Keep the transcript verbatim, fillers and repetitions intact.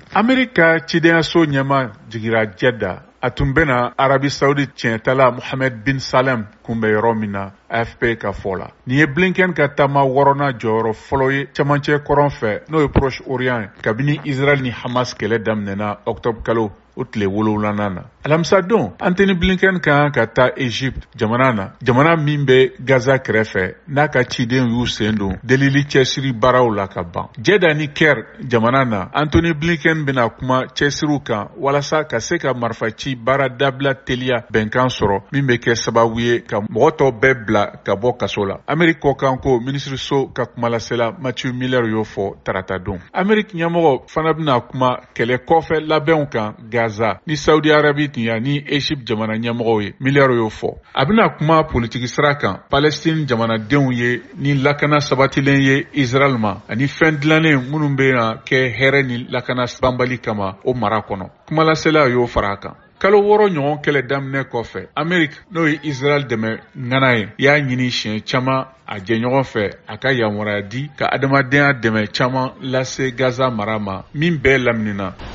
Amerika cidenya so ɲɛma jigira Jeddah a tun bɛna Arabi Saoudite tiɲɛtala Mohammed bin Salem kunbɛ yɔrɔ min na A F P ka fɔ la. Nin ye Blinken ka taama wɔɔrɔnan jɔyɔrɔ fɔlɔ ye cɛmancɛ kɔrɔn fɛ n'o ye Proche Orient ye kabini Israel ni Hamas kɛlɛ daminɛna octobre kalo o tile wolonwulanan na. Alamisa don, Anthony Blinken kan ka taa Egypte jamana na, jamana min bɛ Gaza kɛrɛfɛ n'a ka ciden y'u sen don delili cɛsiri baaraw la ka ban. Jeddah ni Caire jamana na, Anthony Blinken bɛna kuma cɛsiriw kan walasa ka se ka marifaci baara dabila teliya bɛnkan sɔrɔ min bɛ kɛ sababu ye ka mɔgɔ tɔw bɛɛ bila ka bɔ kaso la. Ameriki kɔkan ko minisiriso ka kumalasela Matthew Miller y'o fɔ tarata don. Ameriki ɲɛmɔgɔ fana bɛna kuma kɛlɛ kɔfɛ labɛnw kan Gaza ni Saudi Arabie tiɲa ni Egypte jamana ɲɛmɔgɔw ye. Miller y'o fɔ. A bɛna kuma politiki sira kan Palestine jamanadenw ye ni lakana sabatilen ye Israel ma ani fɛn dilannen minnu bɛna kɛ hɛrɛ ni lakana banbali kama o mara kɔnɔ. Kumalasela y'o fara a kan. Kalo wɔɔrɔ ɲɔgɔn kɛlɛ daminɛ kɔfɛ, Ameriki n'o ye Israel dɛmɛ ŋana ye y'a ɲini siɲɛ caman a jɛɲɔgɔn fɛ a ka yamaruya di ka adamadenya dɛmɛ caman lase Gaza mara ma min bɛɛ laminina.